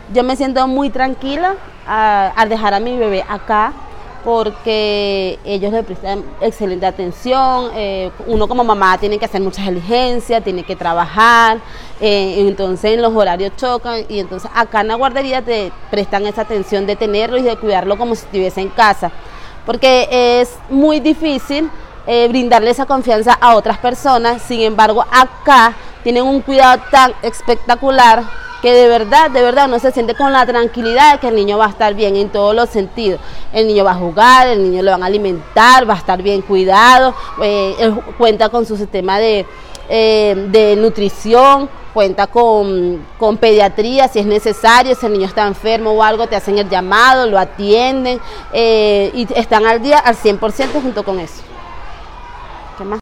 Yo me siento muy tranquila al dejar a mi bebé acá, porque ellos le prestan excelente atención. Uno como mamá tiene que hacer muchas diligencias, tiene que trabajar, entonces en los horarios chocan, y entonces acá en la guardería te prestan esa atención de tenerlo y de cuidarlo como si estuviese en casa, porque es muy difícil brindarle esa confianza a otras personas. Sin embargo, acá tienen un cuidado tan espectacular que de verdad uno se siente con la tranquilidad de que el niño va a estar bien en todos los sentidos. El niño va a jugar, el niño lo van a alimentar, va a estar bien cuidado, cuenta con su sistema de nutrición, cuenta con pediatría si es necesario. Si el niño está enfermo o algo, te hacen el llamado, lo atienden, y están al día al 100% junto con eso.